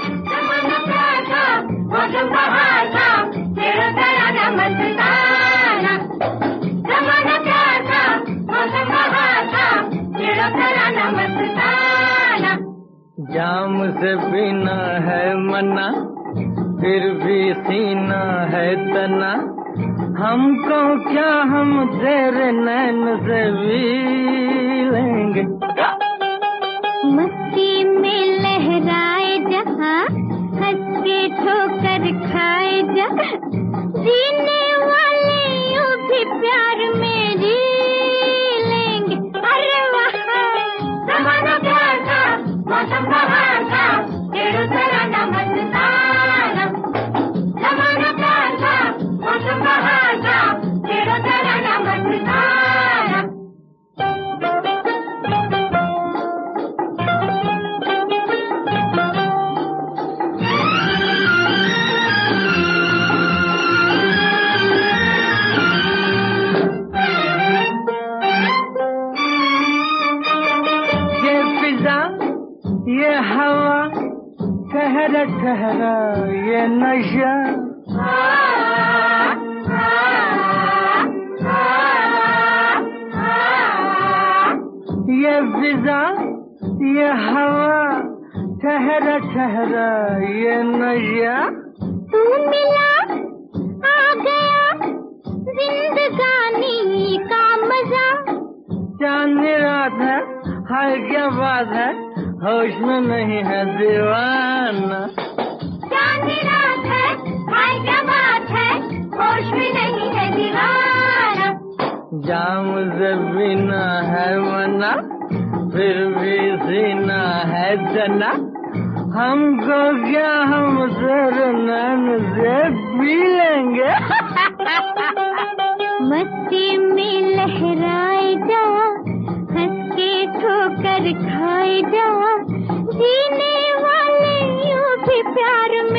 जमाना प्यार था, मौसम बहार था, छेड़ो तराना मस्ताना। जमाना प्यार था, मौसम बहार था, छेड़ो तराना मस्ताना। जाम से पीना है मना, फिर भी सीना है तना। हमको क्या, हम तेरे नैन से भी लेंगे। मस्ती में लहराए जहाँ, हंस के ठोकर खाए जहाँ, जीने वाले यूं भी प्यार में जी लेंगे। अरे वाह, जमाना प्यार था, मौसम बहार था, छेड़ो तराना मस्ताना। जमाना प्यार था, मौसम बहार था, छेड़ो तराना मस्ताना। ये फिजा, ये हवा, ठहरा ठहरा ये नशा। ये फिजा, ये हवा, ठहरा ठहरा ये नशा। तू मिला, आ गया, जिंदगानी का मजा। चांदनी रात है, हाय क्या बात है, होश में नहीं है दीवाना। चांदनी रात है, हाय क्या बात है, होश में नहीं है दीवाना। जाम से बिना है मना, फिर भी सीना है तना। हमको क्या, हम तेरे नैन से पी लेंगे। मस्ती में लहराए जा, हंस के ठोकर खाए जा, जीने वाले यूं भी प्यार में